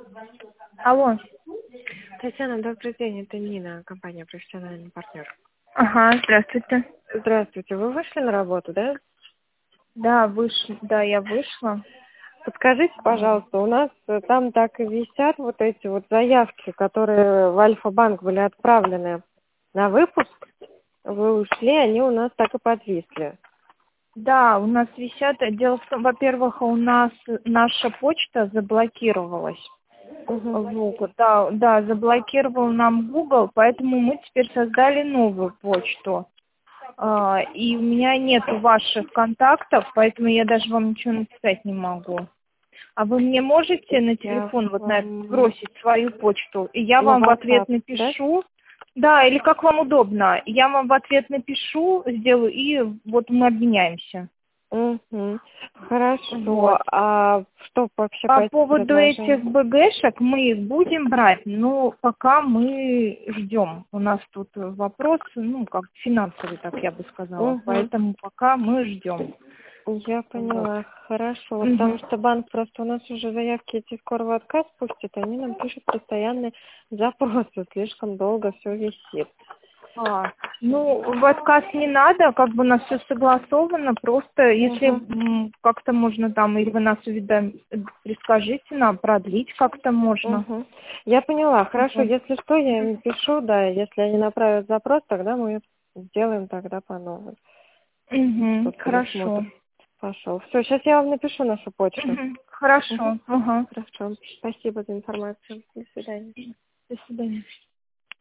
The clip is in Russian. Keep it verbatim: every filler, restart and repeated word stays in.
Алло. Татьяна, добрый день, это Нина, компания «Профессиональный партнер». Ага, здравствуйте. Здравствуйте, вы вышли на работу, да? Да, вышла. Да, я вышла. Подскажите, пожалуйста, у нас э, там так и висят вот эти вот заявки, которые в Альфа-банк были отправлены на выпуск. Вы ушли, они у нас так и подвисли. Да, у нас висят. Дело в том, во-первых, у нас наша почта заблокировалась. Угу. Вот, да, да, заблокировал нам Google, поэтому мы теперь создали новую почту. А, и у меня нет ваших контактов, поэтому я даже вам ничего написать не могу. А вы мне можете на Я телефон вот на этот вам... сбросить свою почту, и я На вам в ответ WhatsApp, да? напишу. Да, или как вам удобно. Я вам в ответ напишу, сделаю, и вот мы обменяемся. Угу. Хорошо. Вот. А что вообще по По этим поводу этих предложениям? БГшек мы их будем брать, но пока мы ждем. У нас тут вопрос, ну, как финансовый, так я бы сказала. Угу. Поэтому пока мы ждем. Я Вот. поняла, хорошо. Вот потому Мгм. что банк просто у нас уже заявки эти скоро в отказ пустит, они нам пишут постоянные запросы, слишком долго все висит. А, ну, в отказ не надо, как бы у нас все согласовано, просто если Угу. м, как-то можно там, или вы нас уведом... прискажите нам, продлить как-то можно. Угу. Я поняла, хорошо, Вот. если что, я им пишу, да, если они направят запрос, тогда мы сделаем тогда по новой. Угу, Тут хорошо. пересмотр пошел. Все, сейчас я вам напишу нашу почту. Мгм, Угу. хорошо. Ага. Хорошо. Спасибо за информацию. До свидания. До свидания.